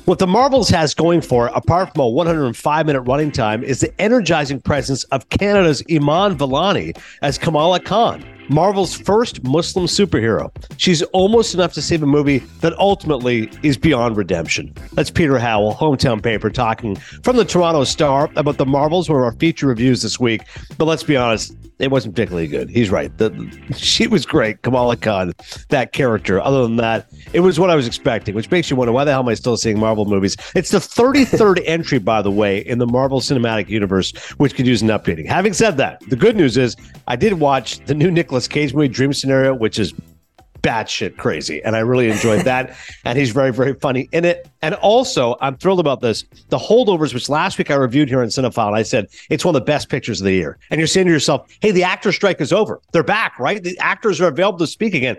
What The Marvels has going for it, apart from a 105-minute running time, is the energizing presence of Canada's Iman Vellani as Kamala Khan, Marvel's first Muslim superhero. She's almost enough to save a movie that ultimately is beyond redemption. That's Peter Howell, Hometown Paper, talking from the Toronto Star about The Marvels, one of our feature reviews this week. But let's be honest, it wasn't particularly good. He's right. She was great, Kamala Khan, that character. Other than that, it was what I was expecting, which makes you wonder, why the hell am I still seeing Marvel movies? It's the 33rd entry, by the way, in the Marvel Cinematic Universe, which could use an updating. Having said that, the good news is I did watch the new Nicolas Cage movie, Dream Scenario, which is batshit crazy, and I really enjoyed that. And he's very, very funny in it. And also, I'm thrilled about this. The Holdovers, which last week I reviewed here on Cinephile, and I said it's one of the best pictures of the year. And you're saying to yourself, hey, the actor strike is over. They're back, right? The actors are available to speak again.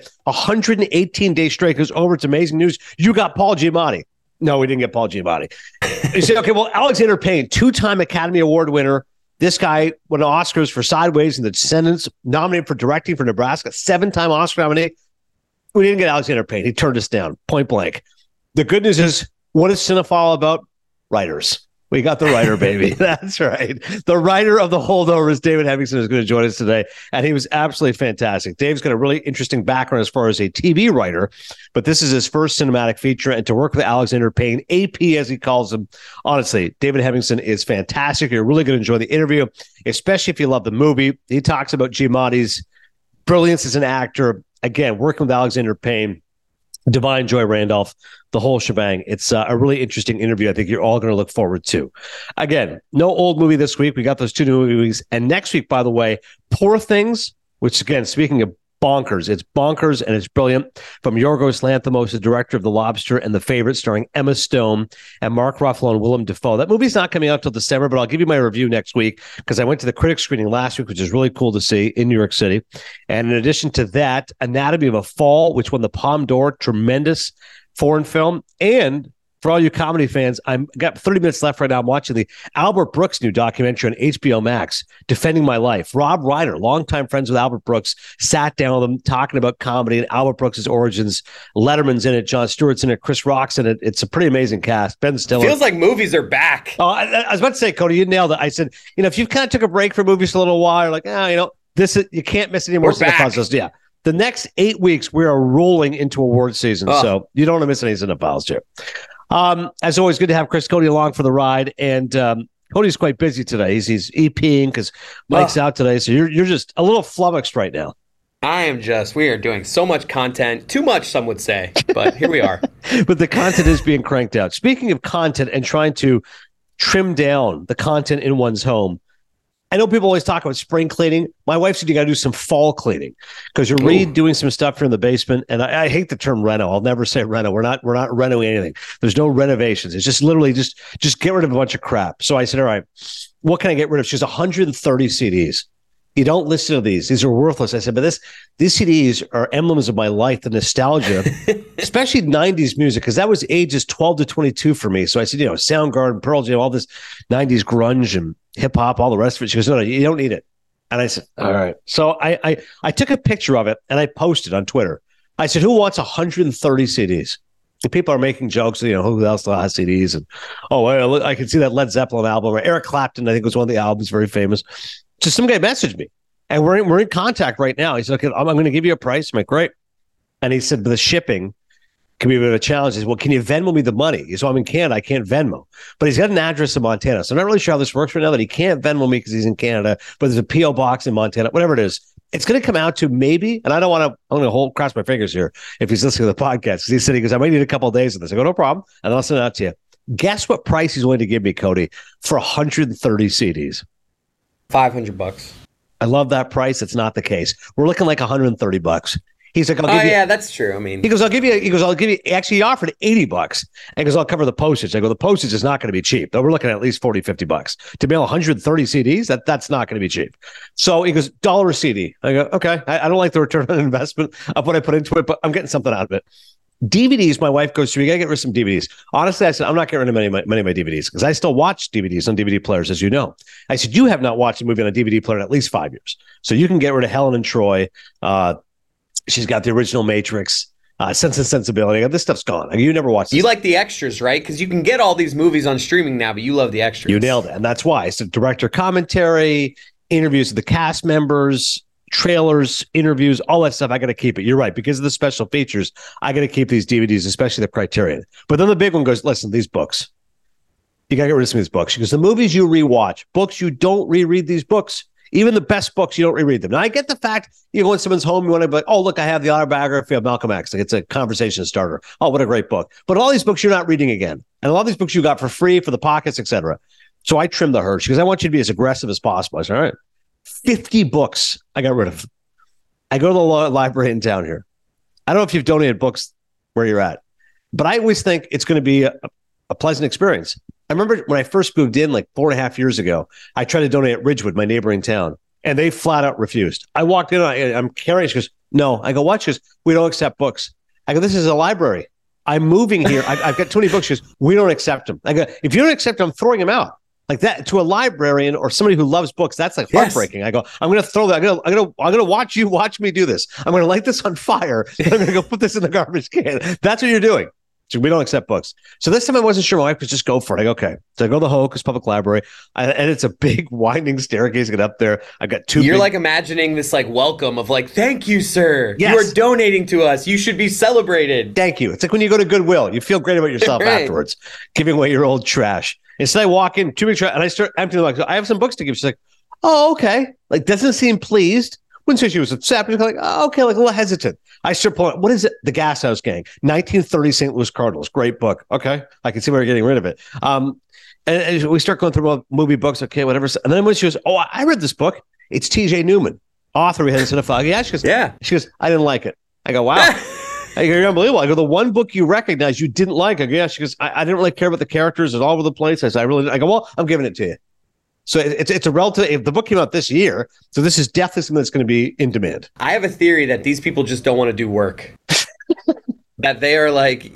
118-day strike is over. It's amazing news. You got Paul Giamatti. No, we didn't get Paul Giamatti. You say, okay, well, Alexander Payne, two-time Academy Award winner. This guy won Oscars for Sideways and The Descendants, nominated for directing for Nebraska, 7-time Oscar nominee. We didn't get Alexander Payne. He turned us down, point blank. The good news is, what is Cinephile about? Writers. We got the writer, baby. That's right. The writer of The Holdovers, David Hemmingson, is going to join us today, and he was absolutely fantastic. Dave's got a really interesting background as far as a TV writer, but this is his first cinematic feature, and to work with Alexander Payne, AP as he calls him, honestly, David Hemmingson is fantastic. You're really going to enjoy the interview, especially if you love the movie. He talks about Giamatti's brilliance as an actor. Again, working with Alexander Payne, Divine Joy Randolph, the whole shebang. It's a really interesting interview I think you're all going to look forward to. Again, no old movie this week. We got those two new movies. And next week, by the way, Poor Things, which, again, speaking of bonkers, it's bonkers and it's brilliant. From Yorgos Lanthimos, the director of The Lobster and The Favorite, starring Emma Stone and Mark Ruffalo and Willem Dafoe. That movie's not coming out till December, but I'll give you my review next week because I went to the critic screening last week, which is really cool to see in New York City. And in addition to that, Anatomy of a Fall, which won the Palme d'Or, tremendous foreign film. And for all you comedy fans, I've got 30 minutes left right now. I'm watching the Albert Brooks new documentary on HBO Max, Defending My Life. Rob Reiner, longtime friends with Albert Brooks, sat down with him talking about comedy and Albert Brooks' origins. Letterman's in it, Jon Stewart's in it, Chris Rock's in it. It's a pretty amazing cast. Ben Stiller. Feels like movies are back. Oh, I was about to say, Cody, you nailed it. I said, if you've kind of took a break from movies for a little while, you're like, this is, you can't miss any more Cinephiles. Yeah. The next 8 weeks, we are rolling into award season, so you don't want to miss any Cinephiles here. As always, good to have Chris Cody along for the ride. And Cody's quite busy today. He's EPing because Mike's out today. So you're just a little flummoxed right now. We are doing so much content. Too much, some would say. But here we are. But the content is being cranked out. Speaking of content and trying to trim down the content in one's home, I know people always talk about spring cleaning. My wife said you got to do some fall cleaning because you're redoing some stuff here in the basement. And I hate the term reno. I'll never say reno. We're not renoing anything. There's no renovations. It's just literally just get rid of a bunch of crap. So I said, all right, what can I get rid of? She's 130 CDs. You don't listen to these. These are worthless. I said, but these CDs are emblems of my life, the nostalgia, especially 90s music, because that was ages 12 to 22 for me. So I said, Soundgarden, Pearl Jam, all this 90s grunge and hip hop, all the rest of it. She goes, no, you don't need it. And I said, all right. So I took a picture of it and I posted on Twitter. I said, who wants 130 CDs? And people are making jokes, who else has CDs? And, I can see that Led Zeppelin album. Or Eric Clapton, I think, was one of the albums, very famous. So some guy messaged me, and we're in contact right now. He said, okay, I'm going to give you a price. I'm like, great. And he said, but the shipping can be a bit of a challenge. He said, well, can you Venmo me the money? He said, I'm in Canada. I can't Venmo. But he's got an address in Montana. So I'm not really sure how this works right now, that he can't Venmo me because he's in Canada, but there's a P.O. box in Montana, whatever it is. It's going to come out to maybe, and I'm going to cross my fingers here if he's listening to the podcast. He said, I might need a couple of days of this. I go, no problem. And I'll send it out to you. Guess what price he's willing to give me, Cody, for 130 CDs? $500. I love that price. It's not the case. We're looking like $130. He's like, I'll give you. Yeah, that's true. I mean, he goes, I'll give you. Actually, he offered $80, and he goes, I'll cover the postage. I go, the postage is not going to be cheap. Though we're looking at least $40-50 to mail 130 CDs. That's not going to be cheap. So he goes, $1 a CD. I go, okay. I don't like the return on investment of what I put into it, but I'm getting something out of it. DVDs, my wife goes through, you got to get rid of some DVDs. Honestly, I said, I'm not getting rid of many of my DVDs because I still watch DVDs on DVD players, as you know. I said, you have not watched a movie on a DVD player in at least 5 years. So you can get rid of Helen and Troy. She's got the original Matrix. Sense and Sensibility. This stuff's gone. Like, you never watched this. You like the extras, right? Because you can get all these movies on streaming now, but you love the extras. You nailed it. And that's why. So director commentary, interviews with the cast members, trailers, interviews, all that stuff. I got to keep it. You're right. Because of the special features, I got to keep these DVDs, especially the Criterion. But then the big one goes, listen, these books. You got to get rid of some of these books. Because the movies you rewatch, books you don't reread these books. Even the best books, you don't reread them. Now, I get the fact you go in someone's home, you want to be like, oh, look, I have the autobiography of Malcolm X. Like, it's a conversation starter. Oh, what a great book. But all these books you're not reading again. And a lot of these books you got for free for the pockets, etc. So I trimmed the herd because I want you to be as aggressive as possible. I said, all right, 50 books I got rid of. I go to the library in town here. I don't know if you've donated books where you're at, but I always think it's going to be a pleasant experience. I remember when I first moved in like 4.5 years ago, I tried to donate at Ridgewood, my neighboring town, and they flat out refused. I walked in, I'm carrying, she goes, no. I go, what? She goes, we don't accept books. I go, this is a library. I'm moving here. I've got too many books. She goes, we don't accept them. I go, if you don't accept them, I'm throwing them out. Like that to a librarian or somebody who loves books, that's like heartbreaking. Yes. I go, I'm going to throw that. I'm going to watch me do this. I'm going to light this on fire. And I'm going to go put this in the garbage can. That's what you're doing. So we don't accept books. So this time I wasn't sure. My wife could just go for it. I go, okay. So I go to the Hocus Public Library, and it's a big winding staircase. Get up there. I got two. You're like imagining this like welcome of like, thank you, sir. Yes. You are donating to us. You should be celebrated. Thank you. It's like when you go to Goodwill, you feel great about yourself right. afterwards, giving away your old trash. Instead, I walk in, too big trash, and I start emptying them. I have some books to give. She's like, oh, okay. Like, doesn't seem pleased. Wouldn't say she was upset, but like, oh, okay, like a little hesitant. I start pulling, what is it? The Gas House Gang, 1930 St. Louis Cardinals. Great book. Okay. I can see why you're getting rid of it. And we start going through movie books. Okay, whatever. And then when she goes, oh, I read this book. It's T.J. Newman, author of Hidden Fog. Yeah, she goes, yeah. She goes, I didn't like it. I go, wow. I go, you're unbelievable. I go, the one book you recognize you didn't like. I go, yeah. She goes, I didn't really care about the characters. It's all over the place. I said, I go, well, I'm giving it to you. So it's a relative. If the book came out this year, so this is definitely something that's going to be in demand. I have a theory that these people just don't want to do work. That they are like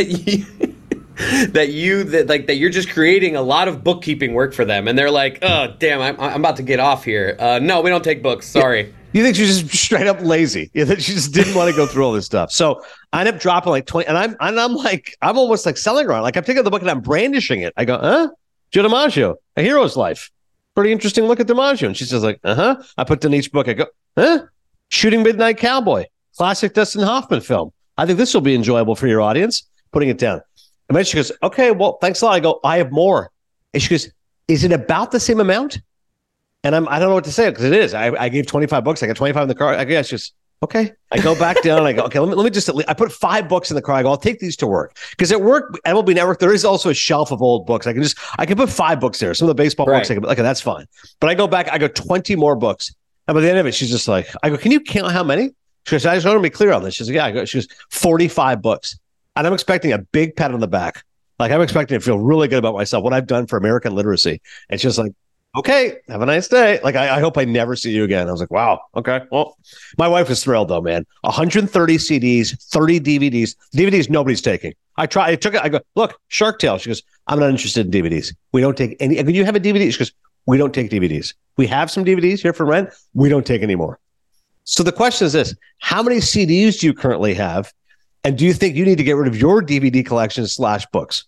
that you're just creating a lot of bookkeeping work for them, and they're like, oh damn, I'm about to get off here. No, we don't take books. Sorry. Yeah. You think she's just straight up lazy? You think she just didn't want to go through all this stuff? So I end up dropping like 20, and I'm almost like selling her on. Like I'm taking the book and I'm brandishing it. I go, Joe DiMaggio, A Hero's Life. Pretty interesting look at DiMaggio. And she says like, I put in each book. I go, Shooting Midnight Cowboy, classic Dustin Hoffman film. I think this will be enjoyable for your audience. Putting it down. And then she goes, okay, well, thanks a lot. I go, I have more. And she goes, is it about the same amount? And I don't know what to say because it is. I gave 25 books. I got 25 in the car. I guess just okay. I go back down and I go, okay, let me just, I put 5 books in the car. I go, I'll take these to work. Because at work, MLB Network, there is also a shelf of old books. I can put 5 books there. Some of the baseball books, okay, that's fine. But I go back, I go 20 more books. And by the end of it, she's just like, I go, can you count how many? She goes, I just want to be clear on this. She's like, yeah. I go, she goes, 45 books. And I'm expecting a big pat on the back. Like I'm expecting to feel really good about myself, what I've done for American literacy. It's just like, okay, have a nice day. Like, I hope I never see you again. I was like, wow, okay. Well, my wife was thrilled though, man. 130 CDs, 30 DVDs. DVDs nobody's taking. I took it. I go, look, Shark Tale. She goes, I'm not interested in DVDs. We don't take any. You have a DVD? She goes, we don't take DVDs. We have some DVDs here for rent. We don't take any more. So the question is this: how many CDs do you currently have? And do you think you need to get rid of your DVD collection / books?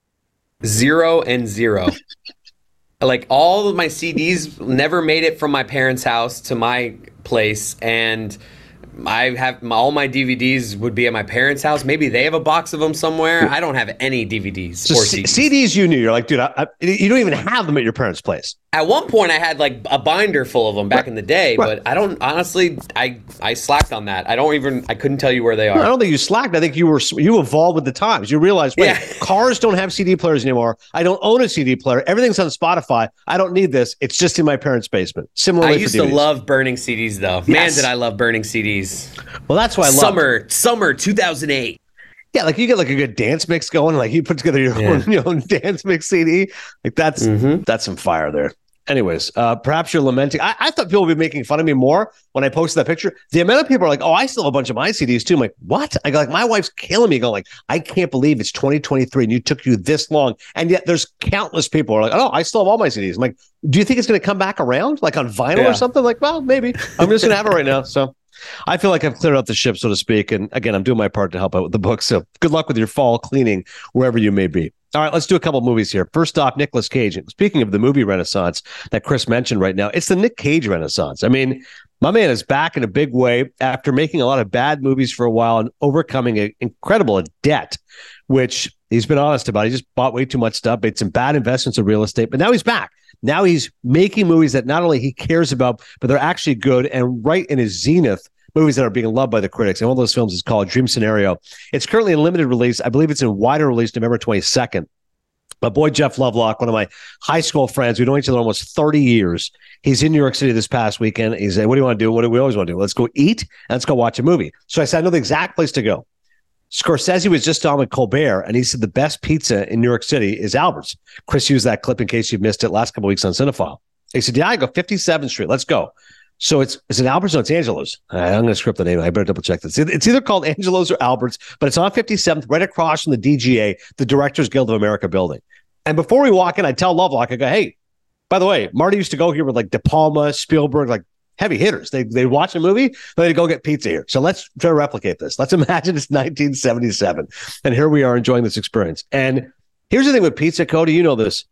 0 and 0. Like all of my CDs never made it from my parents' house to my place, and I have all my DVDs would be at my parents' house. Maybe they have a box of them somewhere. I don't have any DVDs or CDs. CDs you knew. You're like, dude, you don't even have them at your parents' place. At one point, I had like a binder full of them back in the day, but I don't honestly. I slacked on that. I couldn't tell you where they are. I don't think you slacked. I think you evolved with the times. You realized, wait, cars don't have CD players anymore. I don't own a CD player. Everything's on Spotify. I don't need this. It's just in my parents' basement. Similarly, I used to love burning CDs though. Yes. Man, did I love burning CDs. Well, that's why I love summer 2008. Yeah, like you get like a good dance mix going. Like you put together your own dance mix CD. Like that's some fire there. Anyways, perhaps you're lamenting. I thought people would be making fun of me more when I posted that picture. The amount of people are like, oh, I still have a bunch of my CDs too. I'm like, what? I go like, my wife's killing me. Going like, I can't believe it's 2023 and you took you this long. And yet there's countless people who are like, oh, I still have all my CDs. I'm like, do you think it's going to come back around like on vinyl or something? Like, well, maybe. I'm just going to have it right now. So I feel like I've cleared out the ship, so to speak. And again, I'm doing my part to help out with the book. So good luck with your fall cleaning, wherever you may be. All right, let's do a couple movies here. First off, Nicolas Cage. Speaking of the movie renaissance that Chris mentioned right now, it's the Nick Cage renaissance. I mean, my man is back in a big way after making a lot of bad movies for a while and overcoming an incredible debt, which he's been honest about. He just bought way too much stuff, made some bad investments in real estate, but now he's back. Now he's making movies that not only he cares about, but they're actually good and right in his zenith, movies that are being loved by the critics. And one of those films is called Dream Scenario. It's currently in limited release. I believe it's in wider release November 22nd. My boy Jeff Lovelock, one of my high school friends, we've known each other almost 30 years. He's in New York City this past weekend. He said, what do you want to do? What do we always want to do? Let's go eat and let's go watch a movie. So I said, I know the exact place to go. Scorsese was just on with Colbert, and he said the best pizza in New York City is Albert's. Chris used that clip in case you missed it last couple of weeks on Cinephile. He said, yeah, I go 57th Street. Let's go. So is it Albert's or it's Angelo's? I'm going to script the name. I better double check this. It's either called Angelo's or Albert's, but it's on 57th, right across from the DGA, the Directors Guild of America building. And before we walk in, I tell Lovelock, I go, hey, by the way, Marty used to go here with like De Palma, Spielberg, like heavy hitters. They watch a movie, then they go get pizza here. So let's try to replicate this. Let's imagine it's 1977. And here we are enjoying this experience. And here's the thing with pizza, Cody, you know this.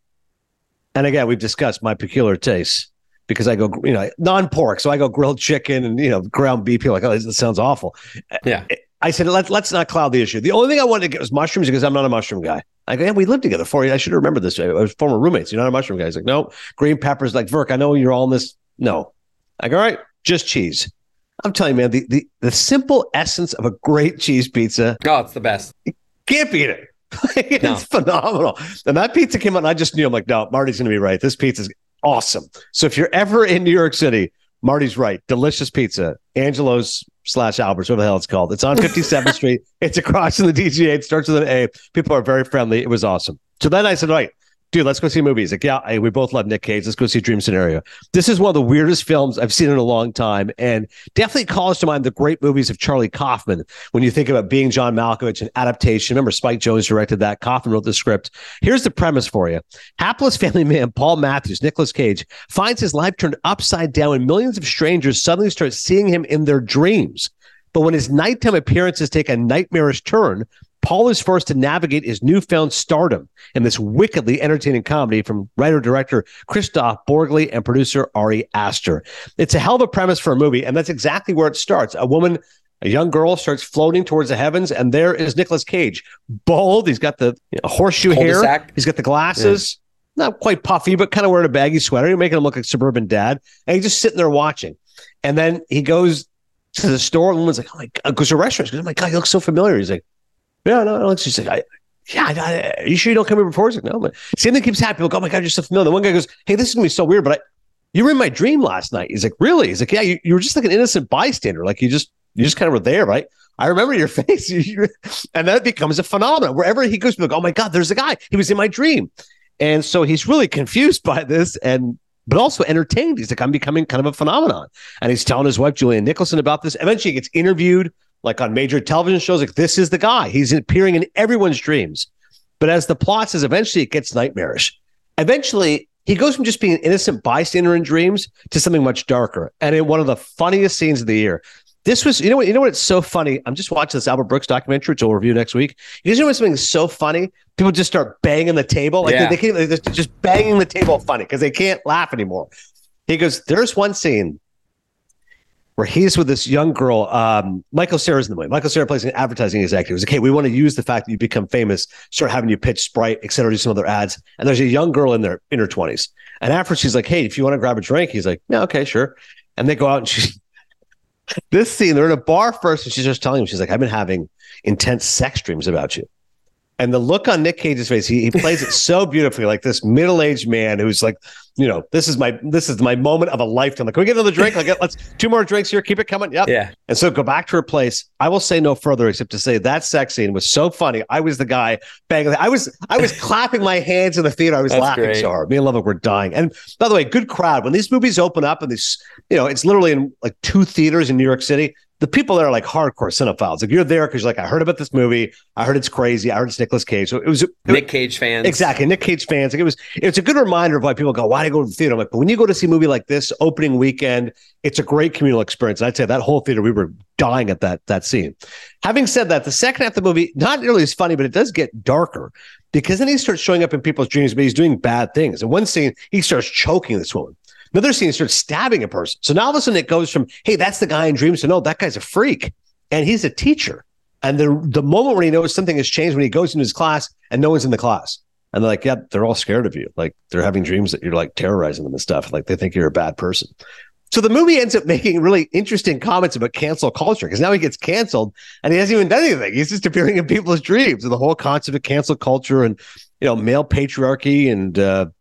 And again, we've discussed my peculiar tastes because I go, non-pork. So I go grilled chicken and, ground beef. People are like, oh, this sounds awful. Yeah. I said, let's not cloud the issue. The only thing I wanted to get was mushrooms because I'm not a mushroom guy. I go, yeah, we lived together 4 years. I should remember this. I was former roommates. You're not a mushroom guy. He's like, no, green peppers. Like, Verk, I know you're all in this. No. I go, all right, just cheese. I'm telling you, man, the simple essence of a great cheese pizza. Oh, it's the best. You can't beat it. It's phenomenal. And that pizza came out, and I just knew, I'm like, no, Marty's going to be right. This pizza is awesome. So if you're ever in New York City, Marty's right. Delicious pizza. Angelo's / Albert's, whatever the hell it's called. It's on 57th Street. It's across from the DGA. It starts with an A. People are very friendly. It was awesome. So then I said, right, dude, let's go see movies. Like, yeah, we both love Nick Cage. Let's go see Dream Scenario. This is one of the weirdest films I've seen in a long time, and definitely calls to mind the great movies of Charlie Kaufman. When you think about Being John Malkovich and adaptation, remember Spike Jonze directed that. Kaufman wrote the script. Here's the premise for you. Hapless family man Paul Matthews, Nicolas Cage, finds his life turned upside down when millions of strangers suddenly start seeing him in their dreams. But when his nighttime appearances take a nightmarish turn, Paul is forced to navigate his newfound stardom in this wickedly entertaining comedy from writer-director Christoph Borgli and producer Ari Aster. It's a hell of a premise for a movie, and that's exactly where it starts. A young girl starts floating towards the heavens, and there is Nicolas Cage. Bald, he's got the horseshoe hair, he's got the glasses, not quite puffy, but kind of wearing a baggy sweater. You're making him look like suburban dad, and he's just sitting there watching. And then he goes to the store, and the woman's like, oh my God, goes to a restaurant. He goes, oh my God, he looks so familiar. He's like, yeah, no. She's like, are you sure you don't come here before? He's like, no, but same thing keeps happening. People go, oh my God, you're so familiar. The one guy goes, hey, this is going to be so weird, but you were in my dream last night. He's like, really? He's like, yeah, you were just like an innocent bystander. Like you just kind of were there, right? I remember your face. And that becomes a phenomenon. Wherever he goes, people go, oh my God, there's a guy. He was in my dream. And so he's really confused by this but also entertained. He's like, I'm becoming kind of a phenomenon. And he's telling his wife, Julianne Nicholson, about this. Eventually he gets interviewed like on major television shows, like this is the guy. He's appearing in everyone's dreams. But as the plot says, eventually it gets nightmarish. Eventually, he goes from just being an innocent bystander in dreams to something much darker. And in one of the funniest scenes of the year, this was, you know what, it's so funny. I'm just watching this Albert Brooks documentary, which we'll review next week. You know something so funny? People just start banging the table. Like they're just banging the table funny because they can't laugh anymore. He goes, there's one scene where he's with this young girl. Michael Cera's in the movie. Michael Cera plays an advertising executive. He's like, hey, we want to use the fact that you become famous, start having you pitch Sprite, et cetera, do some other ads. And there's a young girl in her 20s. And after she's like, hey, if you want to grab a drink, he's like, yeah, okay, sure. And they go out and this scene, they're in a bar first, and she's just telling him, she's like, I've been having intense sex dreams about you. And the look on Nick Cage's face, he plays it so beautifully, like this middle-aged man who's like, this is my moment of a lifetime. Like, can we get another drink? Like, let's 2 more drinks here. Keep it coming. Yep. Yeah. And so go back to her place. I will say no further except to say that sex scene was so funny. I was the guy banging. I was clapping my hands in the theater. I was laughing so hard. Me and Lovelock were dying. And by the way, good crowd. When these movies open up and this, it's literally in like 2 theaters in New York City. The people there are like hardcore cinephiles. Like you're there because you're like, I heard about this movie. I heard it's crazy. I heard it's Nicolas Cage. So it was Nick Cage fans. Exactly. Nick Cage fans. Like it's a good reminder of why people go, why why do I go to the theater? I'm like, but when you go to see a movie like this opening weekend, it's a great communal experience. And I'd say that whole theater, we were dying at that scene. Having said that, the second half of the movie, not nearly as funny, but it does get darker because then he starts showing up in people's dreams, but he's doing bad things. In one scene, he starts choking this woman. Another scene, he starts stabbing a person. So now all of a sudden it goes from, hey, that's the guy in dreams to no, that guy's a freak. And he's a teacher. And the moment when he knows something has changed, when he goes into his class and no one's in the class. And they're like, yeah, they're all scared of you. Like they're having dreams that you're like terrorizing them and stuff. Like they think you're a bad person. So the movie ends up making really interesting comments about cancel culture because now he gets canceled and he hasn't even done anything. He's just appearing in people's dreams. And the whole concept of cancel culture and, male patriarchy and,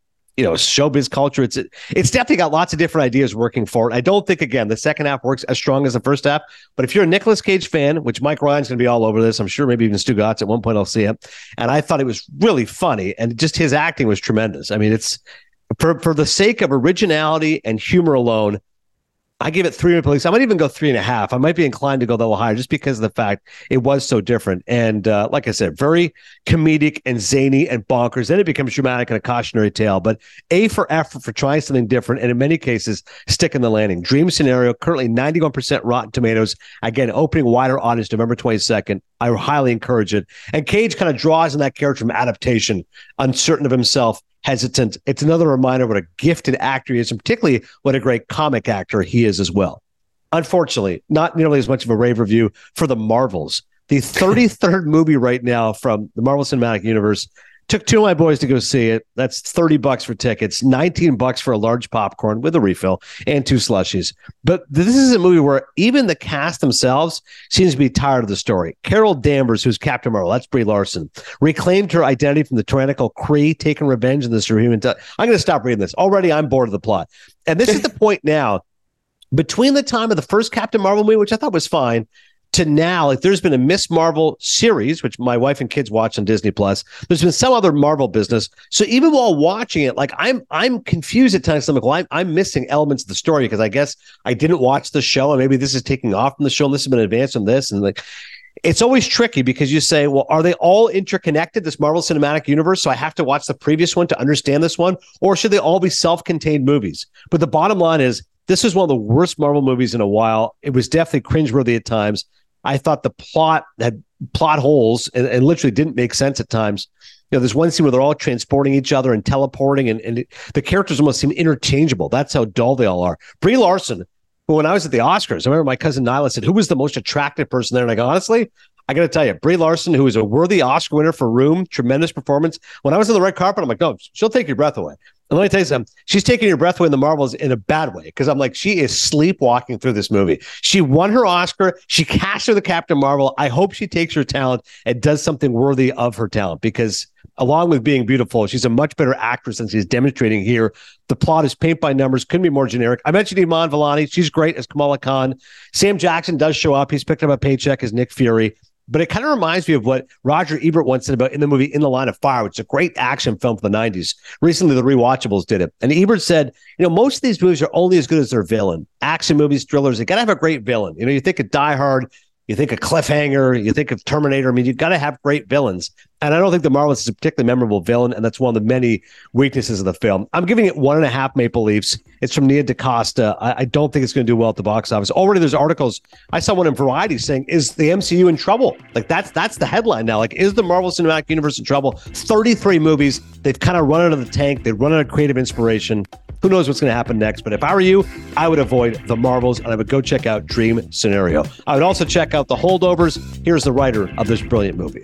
showbiz culture. It's definitely got lots of different ideas working for it. I don't think, again, the second half works as strong as the first half. But if you're a Nicolas Cage fan, which Mike Ryan's going to be all over this, I'm sure maybe even Stu Gatz at one point I'll see him. And I thought it was really funny. And just his acting was tremendous. I mean, it's for the sake of originality and humor alone, I give it 3 police. I might even go 3.5. I might be inclined to go a little higher just because of the fact it was so different. And like I said, very comedic and zany and bonkers. Then it becomes dramatic and a cautionary tale. But A for effort for trying something different. And in many cases, sticking the landing. Dream Scenario, currently 91% Rotten Tomatoes. Again, opening wider audience November 22nd. I highly encourage it. And Cage kind of draws on that character from adaptation, uncertain of himself, hesitant. It's another reminder what a gifted actor he is, and particularly what a great comic actor he is as well. Unfortunately, not nearly as much of a rave review for The Marvels. The 33rd movie right now from the Marvel Cinematic Universe. Took 2 of my boys to go see it. That's $30 for tickets, $19 for a large popcorn with a refill and 2 slushies. But this is a movie where even the cast themselves seems to be tired of the story. Carol Danvers, who's Captain Marvel, that's Brie Larson, reclaimed her identity from the tyrannical Kree, taking revenge in the superhuman. I'm going to stop reading this. Already, I'm bored of the plot. And this is the point now, between the time of the first Captain Marvel movie, which I thought was fine, to now, like there's been a Miss Marvel series, which my wife and kids watch on Disney Plus. There's been some other Marvel business. So even while watching it, like I'm confused at times. I'm like, well, I'm missing elements of the story because I guess I didn't watch the show, and maybe this is taking off from the show, and this has been advanced on this, and like it's always tricky because you say, well, are they all interconnected, this Marvel Cinematic Universe? So I have to watch the previous one to understand this one, or should they all be self-contained movies? But the bottom line is, this is one of the worst Marvel movies in a while. It was definitely cringeworthy at times. I thought the plot had plot holes and literally didn't make sense at times. There's one scene where they're all transporting each other and teleporting, and the characters almost seem interchangeable. That's how dull they all are. Brie Larson, who when I was at the Oscars, I remember my cousin Nyla said, who was the most attractive person there? And I go, honestly, I got to tell you, Brie Larson, who is a worthy Oscar winner for Room, tremendous performance. When I was on the red carpet, I'm like, no, she'll take your breath away. And let me tell you something, she's taking your breath away in the Marvels in a bad way, because I'm like, she is sleepwalking through this movie. She won her Oscar. She cast her the Captain Marvel. I hope she takes her talent and does something worthy of her talent, because along with being beautiful, she's a much better actress than she's demonstrating here. The plot is paint by numbers, couldn't be more generic. I mentioned Iman Vellani. She's great as Kamala Khan. Sam Jackson does show up. He's picked up a paycheck as Nick Fury. But it kind of reminds me of what Roger Ebert once said about in the movie In the Line of Fire, which is a great action film from the 90s. Recently, the Rewatchables did it. And Ebert said, most of these movies are only as good as their villain. Action movies, thrillers, they got to have a great villain. You think of Die Hard, you think of Cliffhanger, you think of Terminator. I mean, you've got to have great villains. And I don't think The Marvels is a particularly memorable villain, and that's one of the many weaknesses of the film. I'm giving it 1.5 Maple Leafs. It's from Nia DaCosta. I don't think it's going to do well at the box office. Already there's articles. I saw one in Variety saying, is the MCU in trouble? Like, that's the headline now. Like, is the Marvel Cinematic Universe in trouble? 33 movies. They've kind of run out of the tank. They've run out of creative inspiration. Who knows what's going to happen next? But if I were you, I would avoid The Marvels, and I would go check out Dream Scenario. I would also check out The Holdovers. Here's the writer of this brilliant movie.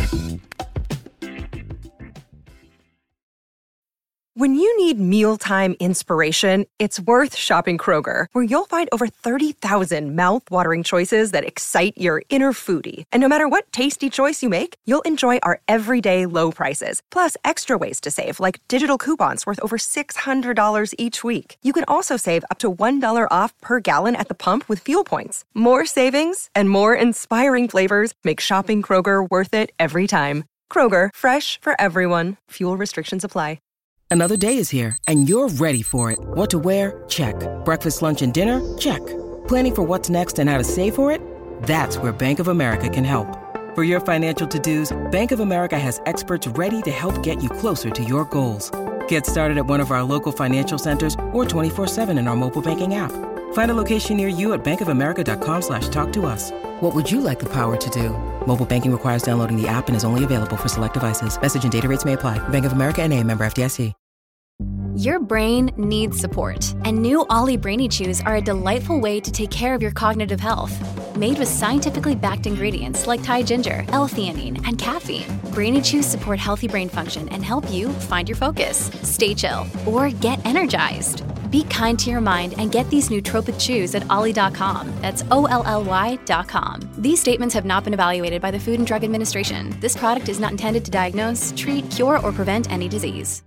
When you need mealtime inspiration, it's worth shopping Kroger, where you'll find over 30,000 mouth-watering choices that excite your inner foodie. And no matter what tasty choice you make, you'll enjoy our everyday low prices, plus extra ways to save, like digital coupons worth over $600 each week. You can also save up to $1 off per gallon at the pump with fuel points. More savings and more inspiring flavors make shopping Kroger worth it every time. Kroger, fresh for everyone. Fuel restrictions apply. Another day is here, and you're ready for it. What to wear? Check. Breakfast, lunch, and dinner? Check. Planning for what's next and how to save for it? That's where Bank of America can help. For your financial to-dos, Bank of America has experts ready to help get you closer to your goals. Get started at one of our local financial centers or 24/7 in our mobile banking app. Find a location near you at bankofamerica.com/talktous. What would you like the power to do? Mobile banking requires downloading the app and is only available for select devices. Message and data rates may apply. Bank of America N.A., member FDIC. Your brain needs support, and new Ollie Brainy Chews are a delightful way to take care of your cognitive health. Made with scientifically backed ingredients like Thai ginger, L-theanine, and caffeine, Brainy Chews support healthy brain function and help you find your focus, stay chill, or get energized. Be kind to your mind and get these nootropic chews at ollie.com. That's OLLY.com. These statements have not been evaluated by the Food and Drug Administration. This product is not intended to diagnose, treat, cure, or prevent any disease.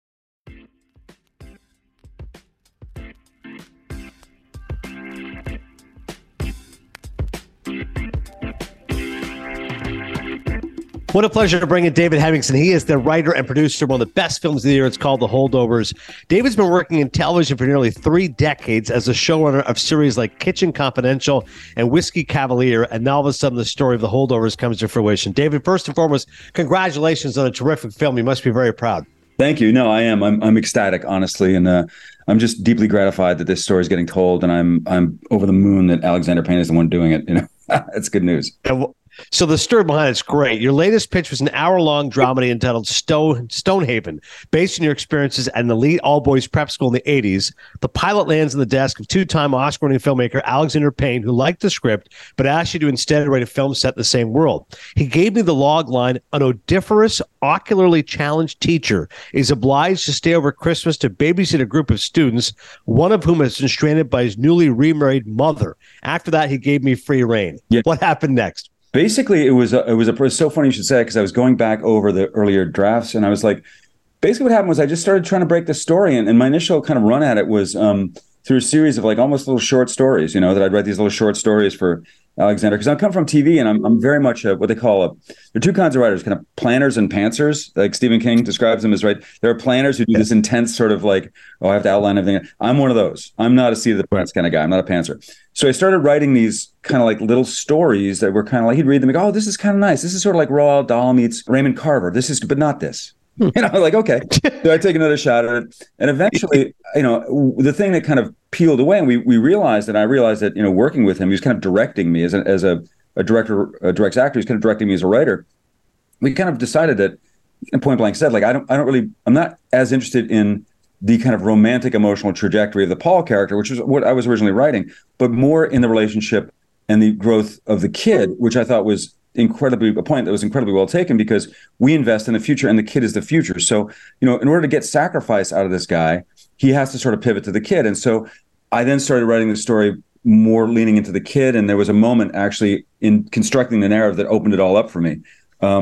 What a pleasure to bring in David Hemmingson. He is the writer and producer of one of the best films of the year. It's called The Holdovers. David's been working in television for nearly 3 decades as a showrunner of series like Kitchen Confidential and Whiskey Cavalier, and now all of a sudden the story of The Holdovers comes to fruition. David, first and foremost, congratulations on a terrific film. You must be very proud. Thank you. No, I am. I'm ecstatic, honestly, and I'm just deeply gratified that this story is getting told, and I'm over the moon that Alexander Payne is the one doing it. You know, it's good news. So the story behind it's great. Your latest pitch was an hour-long dramedy entitled Stonehaven, based on your experiences at an elite all-boys prep school in the 80s. The pilot lands on the desk of 2-time Oscar-winning filmmaker Alexander Payne, who liked the script, but asked you to instead write a film set in the same world. He gave me the log line: an odoriferous, ocularly challenged teacher is obliged to stay over Christmas to babysit a group of students, one of whom is stranded by his newly remarried mother. After that, he gave me free reign. Yeah. What happened next? Basically, it was so funny you should say it, because I was going back over the earlier drafts, and I was like, basically what happened was I just started trying to break the story, and my initial kind of run at it was through a series of like almost little short stories, you know, that I'd write these little short stories for Alexander, because I come from TV, and I'm very much what they call there are 2 kinds of writers, kind of planners and pantsers, like Stephen King describes them as, right? There are planners who do this intense sort of like, oh, I have to outline everything. I'm one of those. I'm not a seat of the pants kind of guy. I'm not a pantser. So I started writing these kind of like little stories that were kind of like, he'd read them and go, oh, this is kind of nice. This is sort of like Roald Dahl meets Raymond Carver. This is, but not this. You know, like, okay. So I take another shot at it. And eventually, you know, the thing that kind of peeled away, and we realized, and I realized that, you know, working with him, he was kind of directing me as a director, a directs actor, he's kind of directing me as a writer. We kind of decided that, and point blank said, like, I'm not as interested in the kind of romantic emotional trajectory of the Paul character, which is what I was originally writing, but more in the relationship and the growth of the kid, which I thought was a point that was incredibly well taken, because we invest in the future and the kid is the future. So, you know, in order to get sacrifice out of this guy, he has to sort of pivot to the kid. And so I then started writing the story more leaning into the kid. And there was a moment actually in constructing the narrative that opened it all up for me.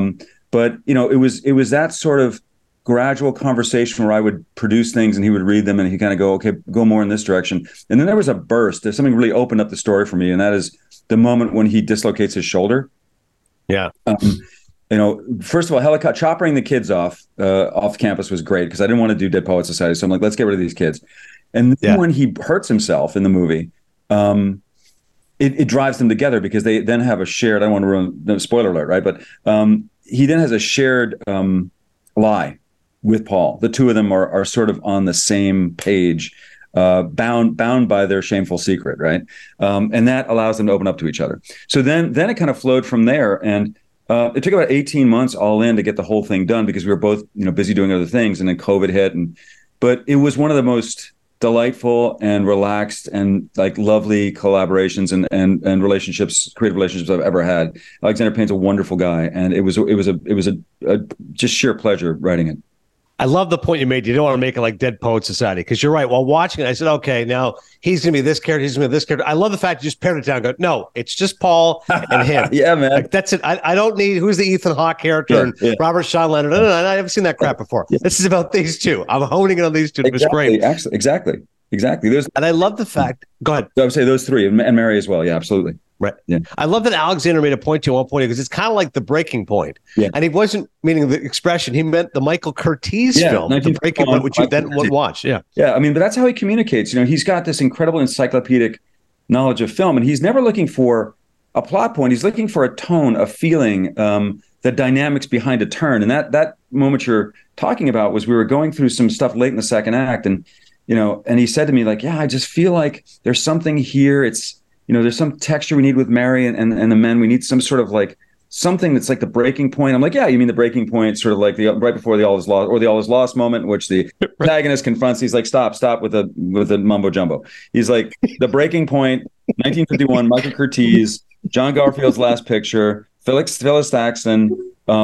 But, you know, it was that sort of gradual conversation where I would produce things and he would read them and he'd kind of go, okay, go more in this direction. And then there was a burst. There's something really opened up the story for me. And that is the moment when he dislocates his shoulder. Yeah. You know, first of all, choppering the kids off campus was great, because I didn't want to do Dead Poets Society. So I'm like, let's get rid of these kids. And then when he hurts himself in the movie, it drives them together, because they then have a shared, I don't want to ruin, no, spoiler alert, right? But he then has a shared lie with Paul. The two of them are sort of on the same page, bound by their shameful secret, right? And that allows them to open up to each other. So then it kind of flowed from there, and it took about 18 months all in to get the whole thing done, because we were both, you know, busy doing other things, and then COVID hit, but it was one of the most delightful and relaxed and like lovely collaborations and relationships, creative relationships I've ever had. Alexander Payne's a wonderful guy, and it was a just sheer pleasure writing it. I love the point you made. You don't want to make it like Dead Poets Society, because you're right. While watching it, I said, okay, now he's going to be this character, he's going to be this character. I love the fact you just pared it down and go, no, it's just Paul and him. Yeah, man. Like, that's it. I don't need, who's the Ethan Hawke character and Robert Sean Leonard. No, I haven't seen that crap before. Yeah. This is about these two. I'm honing it on these two. It was great. Exactly. And I love the fact, go ahead. I would say those three, and Mary as well. Yeah, absolutely. Right. Yeah. I love that Alexander made a point to one point, because it's kind of like the breaking point. Yeah. And he wasn't meaning the expression. He meant the Michael Curtiz film, the breaking point, which you then would watch. Yeah. Yeah. I mean, but that's how he communicates. You know, he's got this incredible encyclopedic knowledge of film, and he's never looking for a plot point. He's looking for a tone, a feeling, the dynamics behind a turn. And that moment you're talking about was we were going through some stuff late in the second act, and and he said to me, like, yeah, I just feel like there's something here. It's, there's some texture we need with Mary and the men. We need some sort of like something that's like the breaking point. I'm like, yeah, you mean the breaking point, sort of like the right before the all is lost, or the all is lost moment, in which the protagonist confronts. He's like, stop with the mumbo jumbo. He's like, the breaking point, 1951, Michael Curtiz, John Garfield's last picture, Phyllis Thaxton,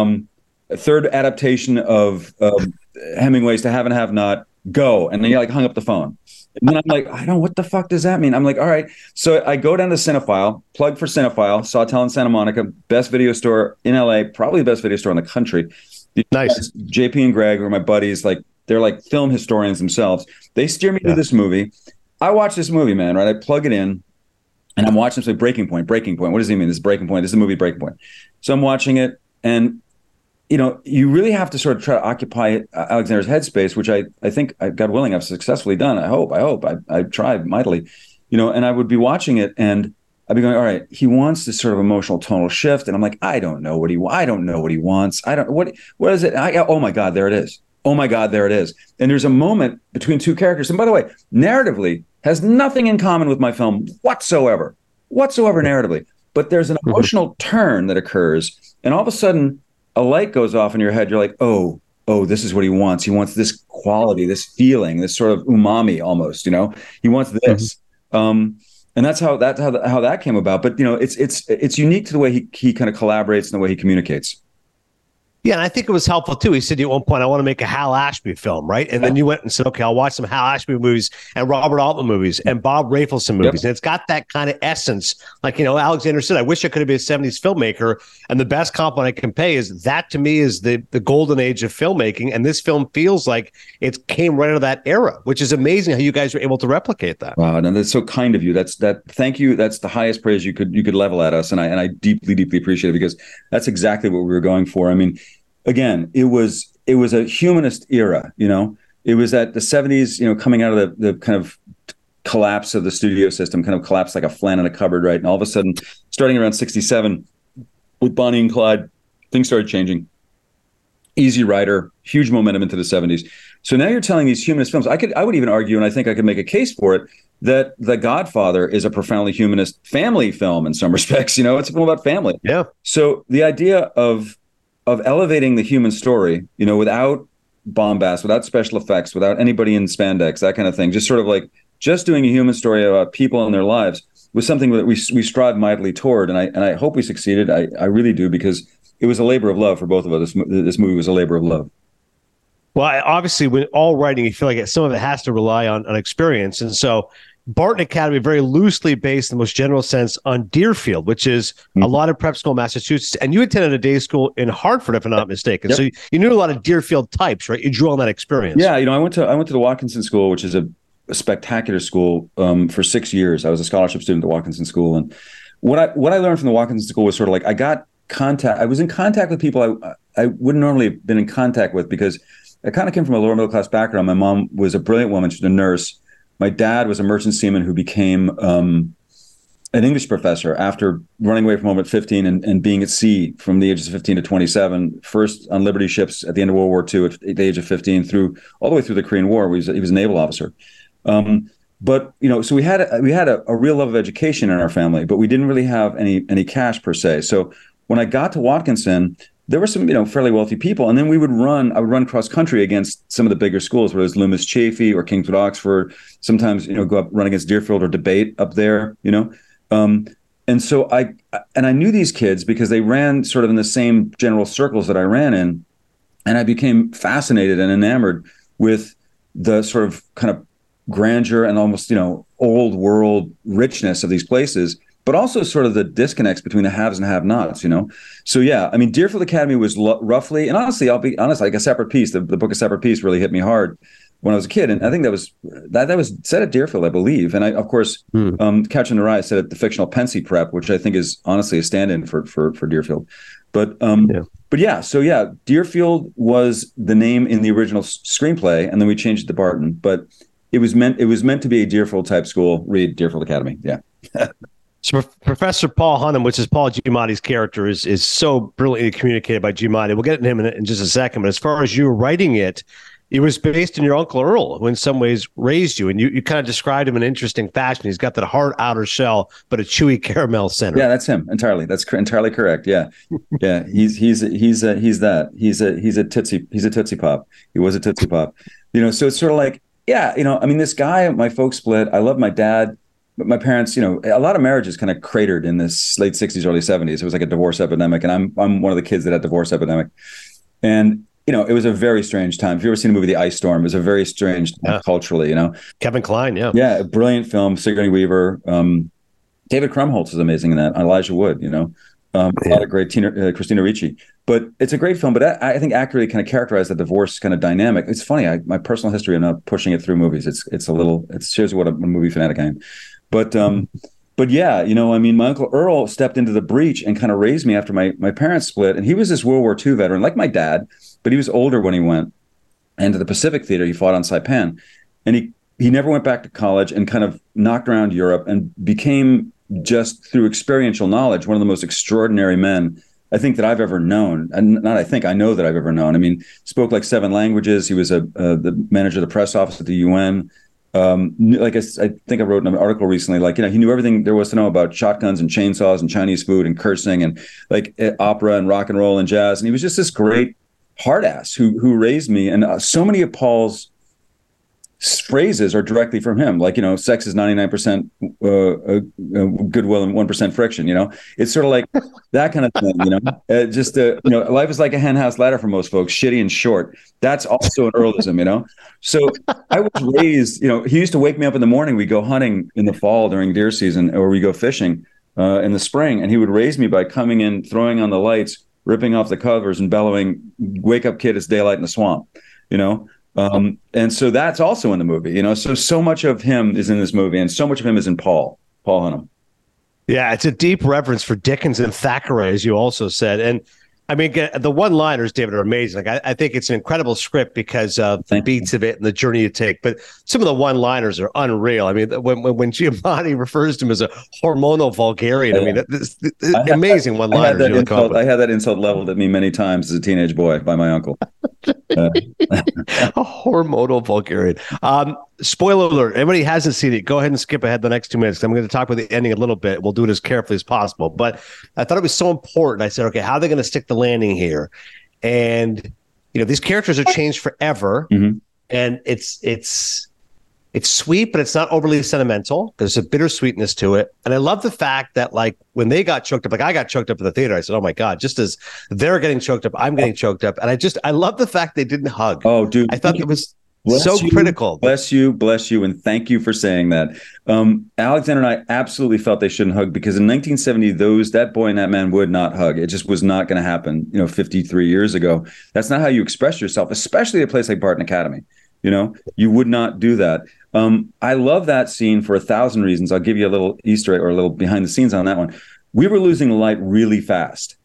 third adaptation of Hemingway's To Have and Have Not. Go. And then he like hung up the phone. And then I'm like, I don't, what the fuck does that mean? I'm like, all right. So I go down to Cinephile, plug for Cinephile, Sawtelle in Santa Monica, best video store in LA, probably the best video store in the country. Nice. JP and Greg, who are my buddies, like they're like film historians themselves. They steer me to this movie. I watch this movie, man, right? I plug it in and I'm watching, so Breaking Point. What does he mean? This is Breaking Point. This is the movie Breaking Point. So I'm watching it, and you really have to sort of try to occupy Alexander's headspace, which I think, God willing, I've successfully done. I hope. I tried mightily, and I would be watching it and I'd be going, all right, he wants this sort of emotional tonal shift. And I'm like, I don't know what he wants. What is it? Oh my God, there it is. Oh my God, there it is. And there's a moment between two characters. And by the way, narratively has nothing in common with my film whatsoever narratively. But there's an emotional turn that occurs. And all of a sudden, a light goes off in your head. You're like, oh, this is what he wants. He wants this quality, this feeling, this sort of umami almost, he wants this. And that's how that came about. But, it's unique to the way he kind of collaborates and the way he communicates. Yeah, and I think it was helpful, too. He said at one point, I want to make a Hal Ashby film, right? And then you went and said, okay, I'll watch some Hal Ashby movies and Robert Altman movies and Bob Rafelson movies. And it's got that kind of essence. Like, Alexander said, I wish I could have been a 70s filmmaker. And the best compliment I can pay is that, to me, is the golden age of filmmaking. And this film feels like it came right out of that era, which is amazing how you guys were able to replicate that. Wow, and that's so kind of you. Thank you. That's the highest praise you could level at us. And I deeply, deeply appreciate it, because that's exactly what we were going for. I mean, again, it was a humanist era, It was at the 70s, coming out of the kind of collapse of the studio system, kind of collapsed like a flan in a cupboard, right? And all of a sudden, starting around 67, with Bonnie and Clyde, things started changing. Easy Rider, huge momentum into the 70s. So now you're telling these humanist films. I would even argue, and I think I could make a case for it, that The Godfather is a profoundly humanist family film in some respects. It's a film about family. Yeah. So the idea of elevating the human story, without bombast, without special effects, without anybody in spandex, that kind of thing, just sort of like just doing a human story about people and their lives, was something that we strive mightily toward. And I hope we succeeded. I really do, because it was a labor of love for both of us. This movie was a labor of love. Well, obviously, when all writing, you feel like some of it has to rely on experience. And so Barton Academy, very loosely based in the most general sense on Deerfield, which is a lot of prep school in Massachusetts. And you attended a day school in Hartford, if I'm not mistaken. Yep. So you knew a lot of Deerfield types, right? You drew on that experience. Yeah, I went to the Watkinson School, which is a spectacular school, for 6 years. I was a scholarship student at the Watkinson School. And what I learned from the Watkinson School was sort of like, I was in contact with people I wouldn't normally have been in contact with, because I kind of came from a lower middle class background. My mom was a brilliant woman. She was a nurse. My dad was a merchant seaman who became an English professor after running away from home at 15 and being at sea from the ages of 15 to 27, first on Liberty ships at the end of World War II at the age of 15 all the way through the Korean War. He was a naval officer. But, so we had a real love of education in our family, but we didn't really have any cash per se. So when I got to Watkinson, there were some, fairly wealthy people. And then I would run cross country against some of the bigger schools, whether it was Loomis Chaffee or Kingswood Oxford, sometimes, go up, run against Deerfield or debate up there, And so I knew these kids because they ran sort of in the same general circles that I ran in. And I became fascinated and enamored with the sort of kind of grandeur and almost, old world richness of these places, but also sort of the disconnects between the haves and have-nots, So yeah, I mean, Deerfield Academy was roughly, and honestly, I'll be honest, like a separate piece. The book A Separate Piece really hit me hard when I was a kid, and I think that was said at Deerfield, I believe. And I, of course, Catch in the Rye said at the fictional Pensy Prep, which I think is honestly a stand-in for Deerfield. But Deerfield was the name in the original screenplay, and then we changed it to Barton. But it was meant to be a Deerfield type school. Read Deerfield Academy. Yeah. So Professor Paul Hunnam, which is Paul Giamatti's character, is so brilliantly communicated by Giamatti. We'll get to him in just a second. But as far as you writing it, it was based on your Uncle Earl, who in some ways raised you. And you kind of described him in an interesting fashion. He's got that hard outer shell, but a chewy caramel center. Yeah, that's him entirely. That's entirely correct. Yeah. Yeah. He's that. He's a Tootsie Pop. He was a Tootsie Pop. So it's sort of like, yeah, I mean, this guy, my folks split. I love my dad. But my parents, a lot of marriages kind of cratered in this late 60s, early 70s. It was like a divorce epidemic. And I'm one of the kids that had divorce epidemic. And, it was a very strange time. If you ever seen the movie The Ice Storm, it was a very strange time culturally, Kevin Kline, yeah. Yeah, a brilliant film. Sigourney Weaver. David Krumholtz is amazing in that. Elijah Wood, a lot of great Christina Ricci. But it's a great film. But I think accurately kind of characterized the divorce kind of dynamic. It's funny. My personal history, I'm not pushing it through movies. It shows you what a movie fanatic I am. But yeah, I mean, my Uncle Earl stepped into the breach and kind of raised me after my parents split. And he was this World War II veteran, like my dad, but he was older when he went. And to the Pacific Theater, he fought on Saipan. And he never went back to college and kind of knocked around Europe and became, just through experiential knowledge, one of the most extraordinary men I think that I've ever known. And I know that I've ever known. I mean, spoke like 7 languages. He was the manager of the press office at the UN. I think I wrote an article recently, he knew everything there was to know about shotguns and chainsaws and Chinese food and cursing and opera and rock and roll and jazz. And he was just this great hard ass who raised me. And so many of Paul's phrases are directly from him. Sex is 99% goodwill and 1% friction. It's sort of like that kind of thing. Life is like a henhouse ladder for most folks, shitty and short. That's also an Earlism. So I was raised, he used to wake me up in the morning. We go hunting in the fall during deer season, or we go fishing in the spring. And he would raise me by coming in, throwing on the lights, ripping off the covers and bellowing, "Wake up, kid, it's daylight in the swamp," and so that's also in the movie, so much of him is in this movie, and so much of him is in Paul Hunnam. Yeah, it's a deep reference for Dickens and Thackeray, as you also said. And I mean, the one-liners, David, are amazing. I think it's an incredible script because of the beats of it and the journey you take. But some of the one-liners are unreal. I mean, when Giamatti refers to him as a hormonal vulgarian, I mean, amazing one-liners. I had that insult leveled at me many times as a teenage boy by my uncle. A hormonal vulgarian. Spoiler alert. Anybody hasn't seen it, go ahead and skip ahead the next 2 minutes. I'm going to talk about the ending a little bit. We'll do it as carefully as possible. But I thought it was so important. I said, okay, how are they going to stick the landing here? And, these characters are changed forever. Mm-hmm. And it's sweet, but it's not overly sentimental. There's a bittersweetness to it. And I love the fact that, when they got choked up, I got choked up in the theater. I said, oh my God, just as they're getting choked up, I'm getting choked up. And I love the fact they didn't hug. Oh, dude. I thought it was critical. Bless you. And thank you for saying that. Alexander and I absolutely felt they shouldn't hug, because in 1970, that boy and that man would not hug. It just was not going to happen, 53 years ago. That's not how you express yourself, especially at a place like Barton Academy. You would not do that. I love that scene for 1,000 reasons. I'll give you a little Easter egg or a little behind the scenes on that one. We were losing light really fast.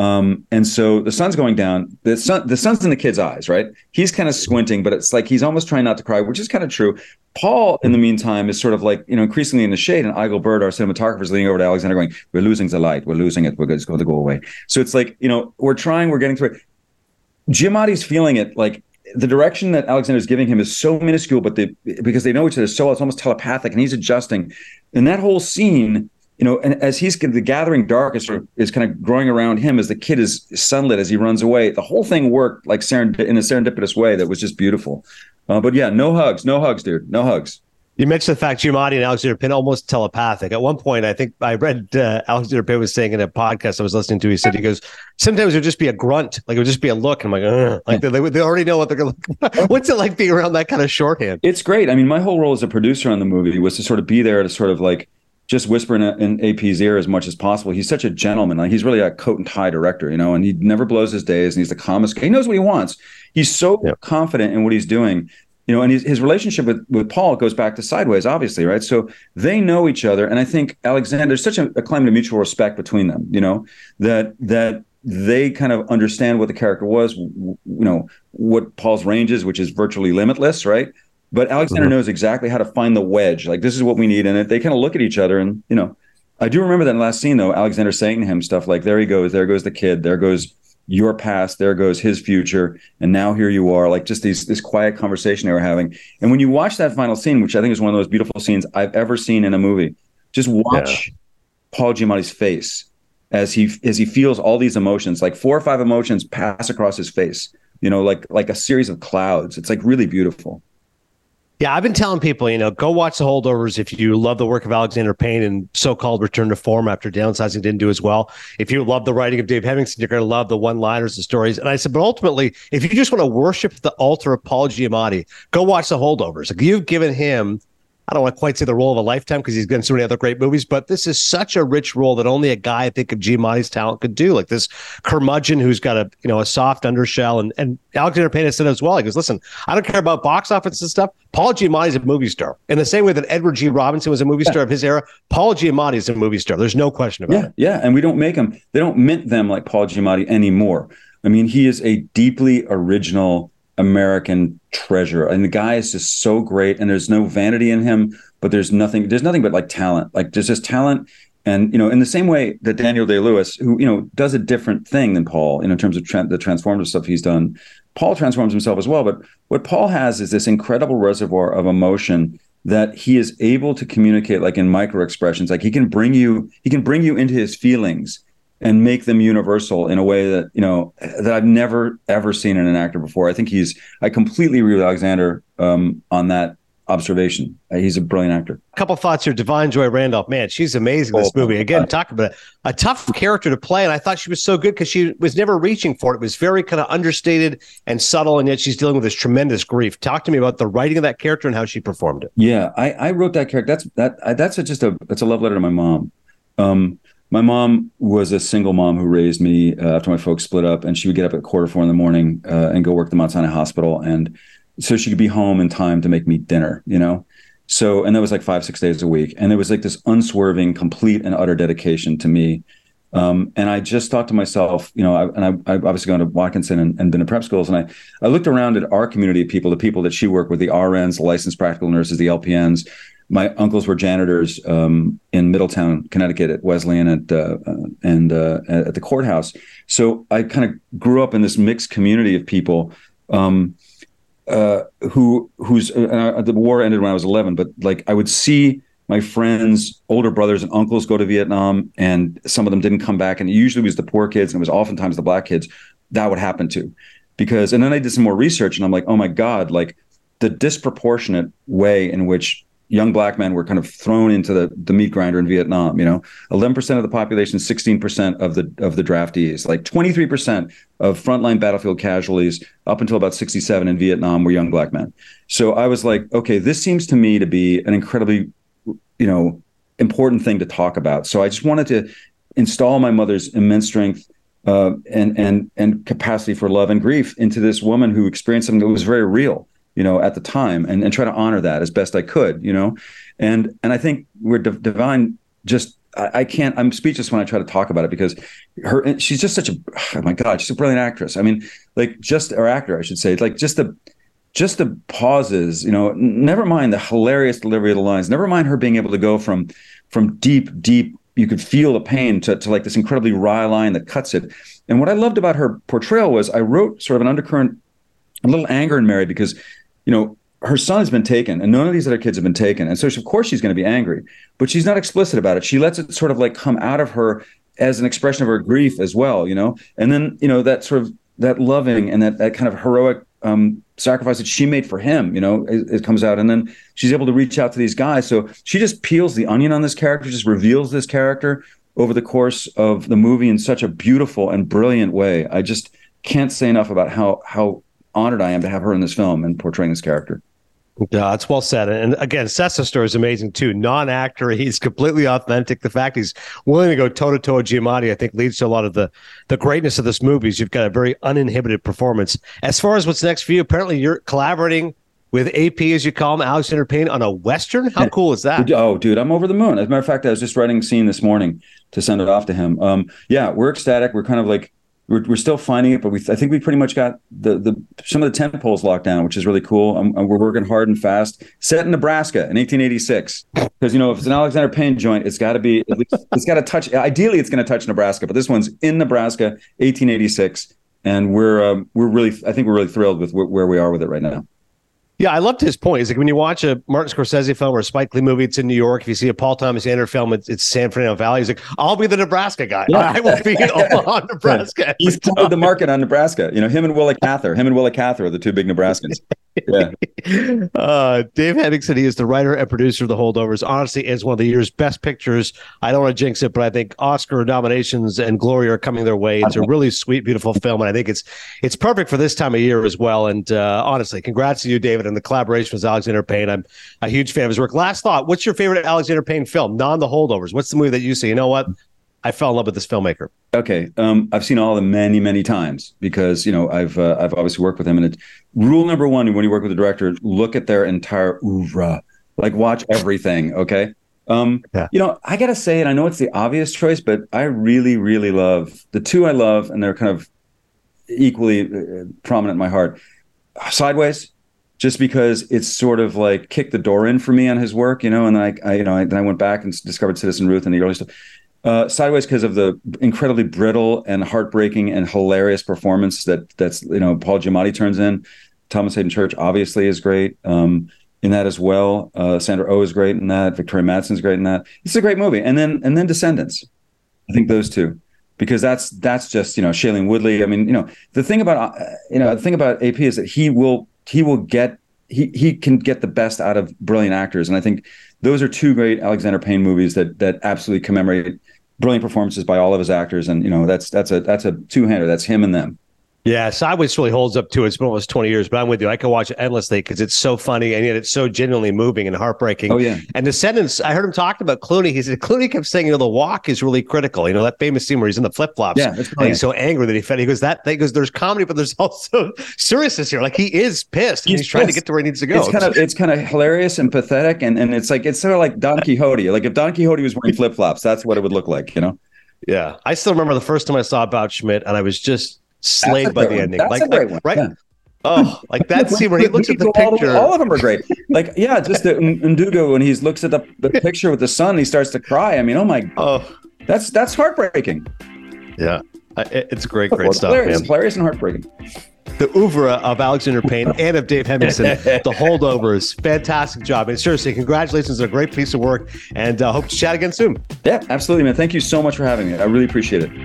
And so the sun's going down. The sun's in the kid's eyes, right? He's kind of squinting, but it's like he's almost trying not to cry, which is kind of true. Paul, in the meantime, is sort of increasingly in the shade, and Igel Bird, our cinematographer, is leaning over to Alexander going, "We're losing the light. We're losing it. It's going to go away." So it's like, we're trying, we're getting through it. Giamatti's feeling it, the direction that Alexander is giving him is so minuscule, but because they know each other so well, it's almost telepathic, and he's adjusting. And that whole scene, and as the gathering dark is kind of growing around him as the kid is sunlit as he runs away, the whole thing worked in a serendipitous way that was just beautiful. But yeah, no hugs, dude, no hugs. You mentioned the fact Giamatti and Alexander Payne almost telepathic. At one point, I think I read Alexander Payne was saying in a podcast I was listening to, he goes, sometimes it would just be a grunt, it would just be a look. And I'm like, they already know what they're going to look. What's it like being around that kind of shorthand? It's great. I mean, my whole role as a producer on the movie was to sort of be there to sort of just whisper in AP's ear as much as possible. He's such a gentleman. He's really a coat and tie director, and he never blows his days, and he's the calmest guy. He knows what he wants. He's so confident in what he's doing. And his relationship with Paul goes back to Sideways, obviously, right? So they know each other. And I think there's such a climate of mutual respect between them, that they kind of understand what the character was, what Paul's range is, which is virtually limitless, right? But Alexander knows exactly how to find the wedge. This is what we need. And they kind of look at each other and, I do remember that last scene, though, Alexander saying to him stuff like, there he goes, there goes the kid, there goes your past, there goes his future, and now here you are, like just this quiet conversation they were having. And when you watch that final scene, which I think is one of the most beautiful scenes I've ever seen in a movie, just watch Paul Giamatti's face as he feels all these emotions, like 4 or 5 emotions pass across his face, like a series of clouds. It's like really beautiful. Yeah, I've been telling people, go watch The Holdovers if you love the work of Alexander Payne and so-called return to form after downsizing didn't do as well. If you love the writing of Dave Hemingson, you're going to love the one-liners, the stories. And I said, but ultimately, if you just want to worship the altar of Paul Giamatti, go watch The Holdovers. Like, you've given him, I don't want to quite say the role of a lifetime because he's done so many other great movies, but this is such a rich role that only a guy, I think, of Giamatti's talent could do. Like this curmudgeon who's got a soft undershell. And Alexander Payne has said as well. He goes, listen, I don't care about box office and stuff. Paul Giamatti's a movie star. In the same way that Edward G. Robinson was a movie star of his era, Paul Giamatti is a movie star. There's no question about it. Yeah, and we don't make them. They don't mint them like Paul Giamatti anymore. I mean, he is a deeply original American treasure, and the guy is just so great, and there's no vanity in him, but there's nothing but like talent. Like there's just talent. And in the same way that Daniel Day-Lewis, who does a different thing than Paul, in terms of the transformative stuff he's done, Paul transforms himself as well. But what Paul has is this incredible reservoir of emotion that he is able to communicate, like in micro expressions. Like he can bring you into his feelings and make them universal in a way that that I've never ever seen in an actor before. I completely agree with Alexander on that observation. He's a brilliant actor. A couple thoughts here. Divine Joy Randolph, man, she's amazing in this movie. Again, talk about a tough character to play, and I thought she was so good because she was never reaching for it. It was very kind of understated and subtle, and yet she's dealing with this tremendous grief. Talk to me about the writing of that character and how she performed it. Yeah, I wrote that character. That's a love letter to my mom. My mom was a single mom who raised me after my folks split up, and she would get up at 4:45 in the morning and go work the Mount Sinai Hospital, and so she could be home in time to make me dinner, So, and that was like 5-6 days a week, and there was like this unswerving, complete and utter dedication to me. And I just thought to myself, I've obviously gone to Watkinson and been to prep schools, and I looked around at our community of people, the people that she worked with, the RNs, the licensed practical nurses, the LPNs. My uncles were janitors in Middletown, Connecticut, at Wesleyan at the courthouse. So I kind of grew up in this mixed community of people the war ended when I was 11, but like I would see my friends, older brothers and uncles go to Vietnam, and some of them didn't come back. And it usually was the poor kids, and it was oftentimes the black kids that would happen to. And then I did some more research, and I'm like, oh my God, like the disproportionate way in which young black men were kind of thrown into the meat grinder in Vietnam. 11% of the population, 16% of the draftees, like 23% of frontline battlefield casualties up until about 1967 in Vietnam were young black men. So I was like, okay, this seems to me to be an incredibly, important thing to talk about. So I just wanted to install my mother's immense strength and capacity for love and grief into this woman who experienced something that was very real, at the time, and try to honor that as best I could, and I think we're Divine. Just I'm speechless when I try to talk about it because she's just oh my God, she's a brilliant actress. I mean, or actor, I should say, like just the pauses, never mind the hilarious delivery of the lines, never mind her being able to go from deep, you could feel the pain to like this incredibly wry line that cuts it. And what I loved about her portrayal was I wrote sort of an undercurrent, a little anger in Mary because, her son has been taken and none of these other kids have been taken. And so of course she's going to be angry, but she's not explicit about it. She lets it sort of like come out of her as an expression of her grief as well, and then, that sort of that loving and that kind of heroic sacrifice that she made for him, it comes out, and then she's able to reach out to these guys. So she just peels the onion on this character, just reveals this character over the course of the movie in such a beautiful and brilliant way. I just can't say enough about how honored I am to have her in this film and portraying this character. Yeah, it's well said. And again, Seth's story is amazing too. Non-actor, he's completely authentic. The fact he's willing to go toe-to-toe with Giamatti, I think, leads to a lot of the greatness of this movie. You've got a very uninhibited performance. As far as what's next for you, apparently you're collaborating with AP, as you call him, Alexander Payne, on a Western? How cool is that? Oh, dude, I'm over the moon. As a matter of fact, I was just writing a scene this morning to send it off to him. Yeah, we're ecstatic. We're kind of like, we're still finding it, but I think we pretty much got some of the tent poles locked down, which is really cool. We're working hard and fast. Set in Nebraska in 1886, because if it's an Alexander Payne joint, it's got to be at least, it's got to touch. Ideally, it's going to touch Nebraska, but this one's in Nebraska, 1886, and we're really thrilled with where we are with it right now. Yeah, I loved his point. It's like when you watch a Martin Scorsese film or a Spike Lee movie, it's in New York. If you see a Paul Thomas Anderson film, it's San Fernando Valley. He's like, I'll be the Nebraska guy. Yeah. I will be in Omaha, Nebraska. He's put the market on Nebraska. Him and Willa Cather. Are the two big Nebraskans. Yeah. Dave Henningsen, he is the writer and producer of The Holdovers. Honestly, is one of the year's best pictures. I don't want to jinx it, but I think Oscar nominations and glory are coming their way. It's a really sweet, beautiful film, and I think it's perfect for this time of year as well. And honestly, congrats to you, David, and the collaboration with Alexander Payne. I'm a huge fan of his work. Last thought, what's your favorite Alexander Payne film, non The Holdovers? What's the movie that you say, you know what? I fell in love with this filmmaker. Okay. I've seen all of them many, many times because, I've obviously worked with him. And rule number one, when you work with a director, look at their entire oeuvre, like watch everything. Okay. I got to say it. I know it's the obvious choice, but I really, really love the two I love, and they're kind of equally prominent in my heart. Sideways, just because it's sort of like kicked the door in for me on his work, and then I went back and discovered Citizen Ruth and the early stuff. Sideways because of the incredibly brittle and heartbreaking and hilarious performance that's Paul Giamatti turns in. Thomas Hayden Church obviously is great in that as well. Sandra Oh is great in that. Victoria Madsen's great in that. It's a great movie. And then Descendants. I think those two, because that's just Shailene Woodley. I mean, the thing about AP is that he can get the best out of brilliant actors, and I think those are two great Alexander Payne movies that absolutely commemorate brilliant performances by all of his actors, and that's a two-hander. That's him and them. Yeah, Sideways really holds up to it. It's been almost 20 years, but I'm with you. I could watch it endlessly because it's so funny, and yet it's so genuinely moving and heartbreaking. Oh, yeah. And Descendants, I heard him talk about Clooney. He said Clooney kept saying, the walk is really critical. That famous scene where he's in the flip-flops. Yeah, that's and he's so angry that he fed. He goes, there's comedy, but there's also seriousness here. Like, he is pissed, and he's trying to get to where he needs to go. It's kind of hilarious and pathetic, and it's sort of like Don Quixote. Like, if Don Quixote was wearing flip-flops, that's what it would look like, Yeah. I still remember the first time I saw About Schmidt, and I was just slayed by the ending. That's a great one. Right? Yeah. Oh, like that scene where he looks at the picture. All of them are great. Like, yeah, just the Ndugu when he looks at the picture with the sun, he starts to cry. I mean, that's heartbreaking. Yeah, it's great stuff. It's hilarious and heartbreaking. The oeuvre of Alexander Payne and of Dave Henningsen, The Holdovers, fantastic job. And seriously, congratulations on a great piece of work, and hope to chat again soon. Yeah, absolutely, man. Thank you so much for having me. I really appreciate it.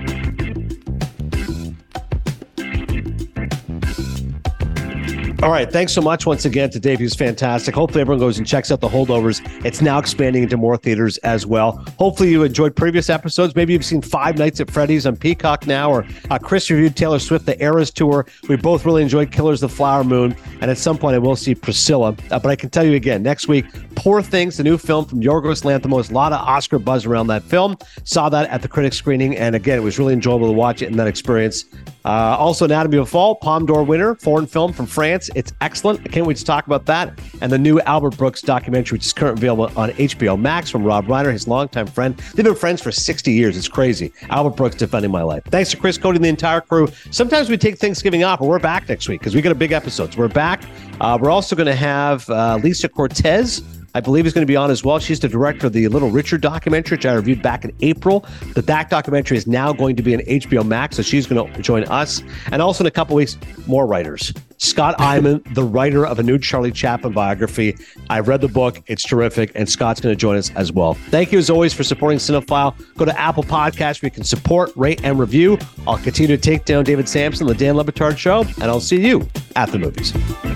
All right. Thanks so much once again to Dave. He was fantastic. Hopefully everyone goes and checks out The Holdovers. It's now expanding into more theaters as well. Hopefully you enjoyed previous episodes. Maybe you've seen Five Nights at Freddy's on Peacock now, or Chris reviewed Taylor Swift, The Eras Tour. We both really enjoyed Killers of the Flower Moon. And at some point I will see Priscilla. But I can tell you again, next week, Poor Things, the new film from Yorgos Lanthimos. A lot of Oscar buzz around that film. Saw that at the critics screening. And again, it was really enjoyable to watch it in that experience. Also, Anatomy of a Fall, Palme d'Or winner, foreign film from France. It's excellent. I can't wait to talk about that. And the new Albert Brooks documentary, which is currently available on HBO Max, from Rob Reiner, his longtime friend. They've been friends for 60 years. It's crazy. Albert Brooks defending my life. Thanks to Chris Cody and the entire crew. Sometimes we take Thanksgiving off, but we're back next week because we got a big episode. So we're back. We're also going to have Lisa Cortez, I believe, is going to be on as well. She's the director of the Little Richard documentary, which I reviewed back in April. That documentary is now going to be on HBO Max, so she's going to join us. And also in a couple weeks, more writers. Scott Eyman, the writer of a new Charlie Chaplin biography. I've read the book. It's terrific. And Scott's going to join us as well. Thank you, as always, for supporting Cinephile. Go to Apple Podcasts where you can support, rate, and review. I'll continue to take down David Sampson, the Dan Le Batard Show, and I'll see you at the movies.